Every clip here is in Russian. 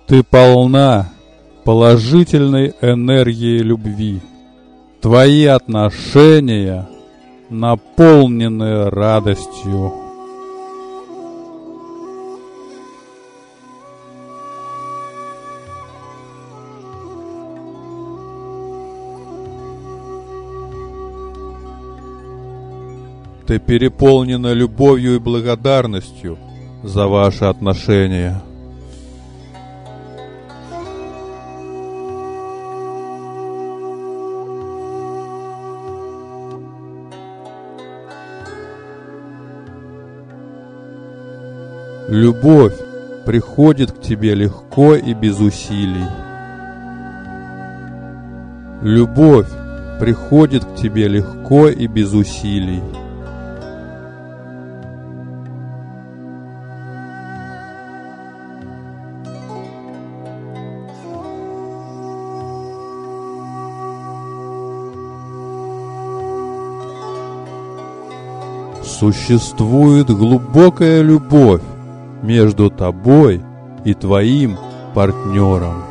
Ты полна положительной энергии любви. Твои отношения наполнены радостью. Ты переполнена любовью и благодарностью за ваши отношения. Любовь приходит к тебе легко и без усилий. Любовь приходит к тебе легко и без усилий. Существует глубокая любовь между тобой и твоим партнером.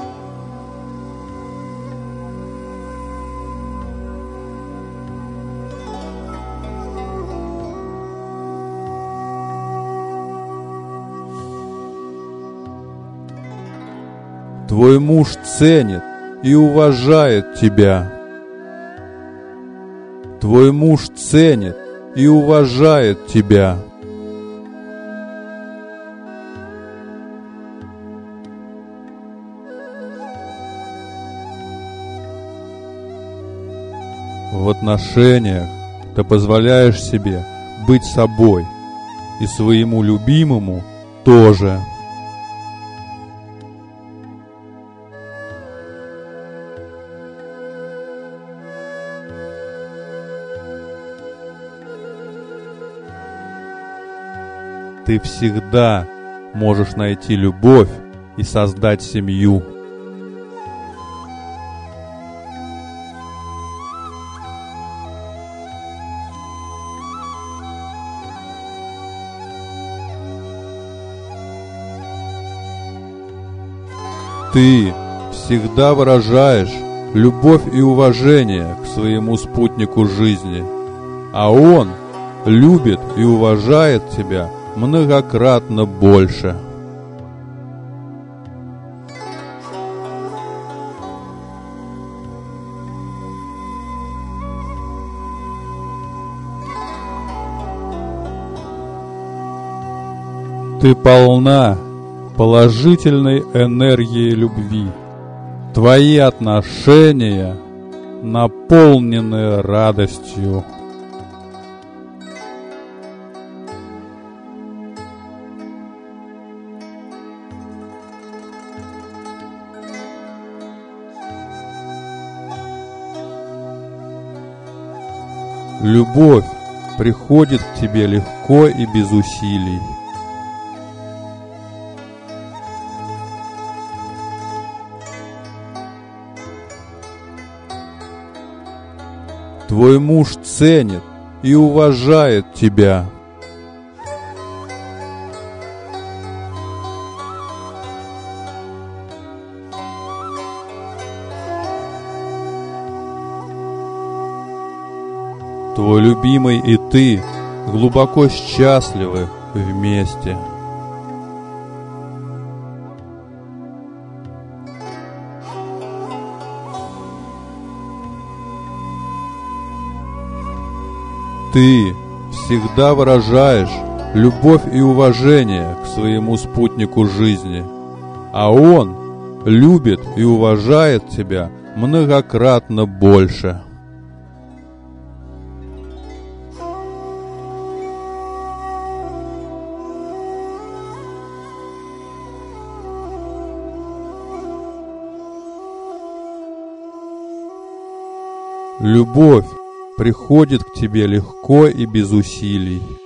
Твой муж ценит и уважает тебя. Твой муж ценит и уважает тебя. В отношениях ты позволяешь себе быть собой, и своему любимому тоже. Ты всегда можешь найти любовь и создать семью. Ты всегда выражаешь любовь и уважение к своему спутнику жизни, а он любит и уважает тебя многократно больше. Ты полна положительной энергии любви. Твои отношения наполнены радостью. Любовь приходит к тебе легко и без усилий. Твой муж ценит и уважает тебя. Твой любимый и ты глубоко счастливы вместе. Ты всегда выражаешь любовь и уважение к своему спутнику жизни, а он любит и уважает тебя многократно больше. Любовь приходит к тебе легко и без усилий.